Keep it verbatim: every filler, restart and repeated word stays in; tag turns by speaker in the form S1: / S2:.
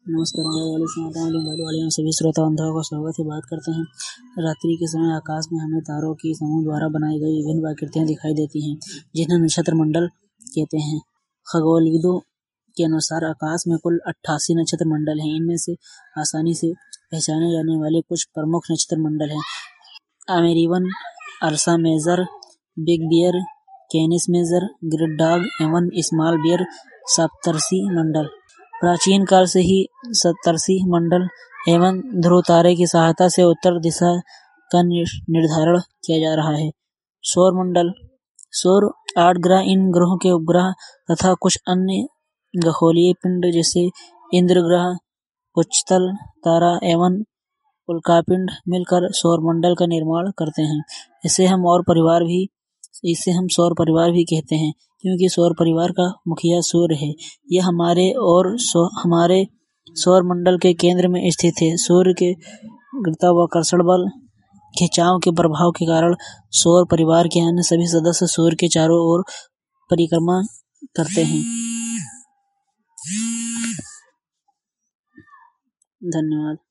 S1: नमस्कार, वाली समाचार सभी श्रोता बंधुओं को स्वागत है। बात करते हैं रात्रि के समय आकाश में हमें तारों की समूह द्वारा बनाई गई विभिन्न आकृतियां दिखाई देती हैं, जिन्हें नक्षत्र मंडल कहते हैं। खगोलविदों के अनुसार आकाश में कुल अट्ठासी नक्षत्र मंडल हैं। इनमें से आसानी से पहचाने जाने वाले कुछ प्रमुख नक्षत्र मंडल हैं: अमेरिवन, Ursa Major, big bear, Canis Major, great dog एवं स्मॉल बियर। सप्तर्षि मंडल प्राचीन काल से ही सप्तर्षि मंडल एवं ध्रुव तारे की सहायता से उत्तर दिशा का निर्धारण किया जा रहा है। सौर मंडल सौर आठ ग्रह, इन ग्रहों के उपग्रह तथा कुछ अन्य खगोलीय पिंड जैसे इंद्र ग्रह, उच्चतल तारा एवं उल्कापिंड मिलकर सौर मंडल का निर्माण करते हैं। इसे हम और परिवार भी इसे हम सौर परिवार भी कहते हैं, क्योंकि सौर परिवार का मुखिया सूर्य है। यह हमारे और सौ, हमारे सौर मंडल के केंद्र में स्थित है। सूर्य के गुरुत्वाकर्षण बल खिंचाव के प्रभाव के कारण सौर परिवार के अन्य सभी सदस्य सूर्य के चारों ओर परिक्रमा करते हैं। धन्यवाद।